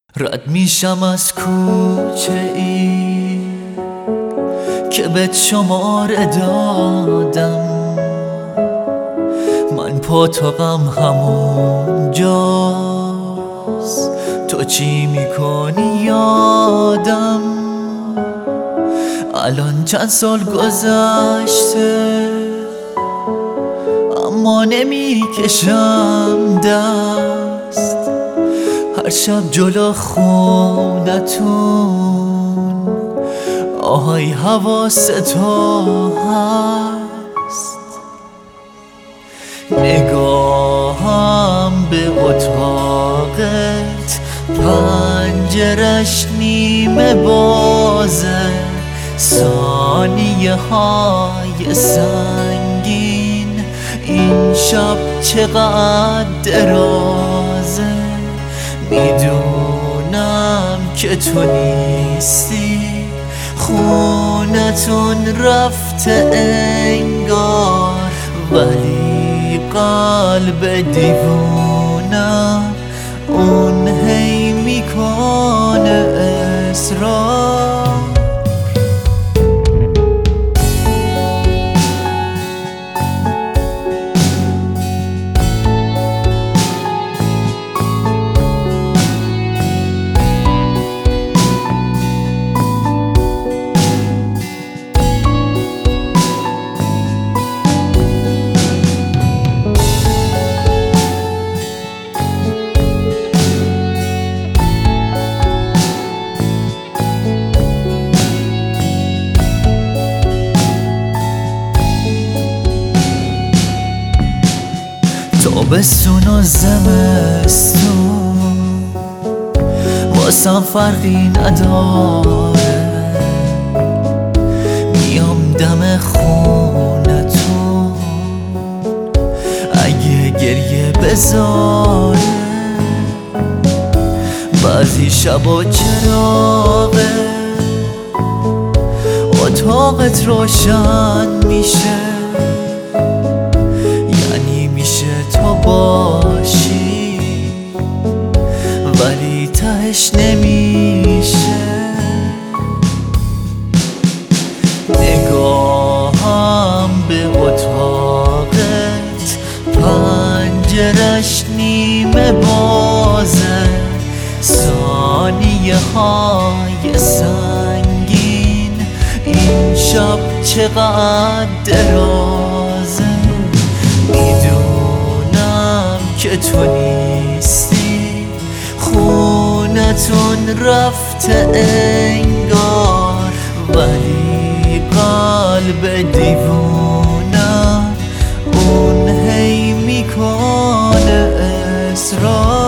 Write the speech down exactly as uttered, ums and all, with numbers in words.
رد میشم از کوچه ای که بهت شماره دادم، من پاتاقم همون جاست، تو چی میکنی یادم. الان چند سال گذشته اما نمیکشم دست، هر شب جلو خونتون آهای حواست هست. نگاهم به اتاقت پنجرش نیمه بازه، ثانیه های سنگین این شب چقدر درازه. میدونم که تو نیستی، خونتون رفته انگار، ولی قلب دیوونم اون هی میکنه اصرار. تابستون و زمستون واسم فرقی نداره، میام دم خونتون اگه گریه بذاره. بعضی شبا چراغه اتاقت روشن میشه، تو باشی ولی تهش نمیشه. نگاهم به اتاقت پنجرش نیمه بازه، ثانیه های سنگین این شب چقدر درازه. که تو نیستی، خونتون رفته انگار، ولی قلب دیوونم اون هی میکنه اصرار.